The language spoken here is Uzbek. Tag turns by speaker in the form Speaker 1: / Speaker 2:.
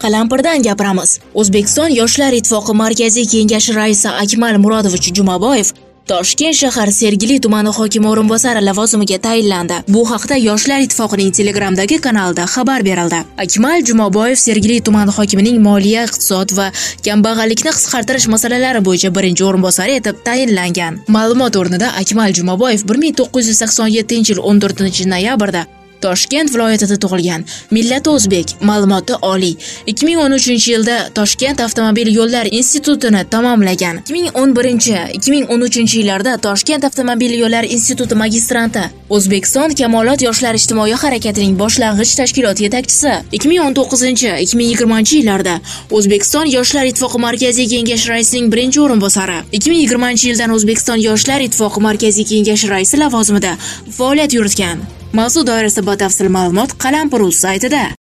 Speaker 1: Qalampirdan gapiramiz. O'zbekiston Yoshlar ittifoqi Markaziy kengashi raisi Akmal Murodovich Jumaboyev Toshkent shahar Sergeli tumani hokimi o'rinbosari lavozimiga tayinlandi. Bu haqda Yoshlar ittifoqining Telegramdagi kanalida xabar berildi. Akmal Jumaboyev Sergeli tumani hokimining moliya, iqtisod va kambag'allikni qisqartirish masalalari bo'yicha birinchi o'rinbosari etib tayinlangan. Ma'lumot o'rnida Akmal Jumaboyev 1987-yil 14-noyabrda Toshkent viloyatida tug'ilgan. Millati o'zbek, ma'lumoti oliy. 2013-yilda Toshkent avtomobil yo'llari institutini tamomlagan. 2011-2013-yillarda Toshkent avtomobil yo'llari instituti magistranti. O'zbekiston Kamolot yoshlar ijtimoiy harakatining boshlang'ich tashkilot yetakchisi. 2019-2020-yillarda O'zbekiston Yoshlar ittifoqi Markaziy kengashi raisining birinchi o'rinbosari. 2020-yildan O'zbekiston Yoshlar ittifoqi Markaziy kengashi raisi lavozimida faoliyat yuritgan. Mavzu doirasida batafsil ma'lumot Qalampir.uz saytida.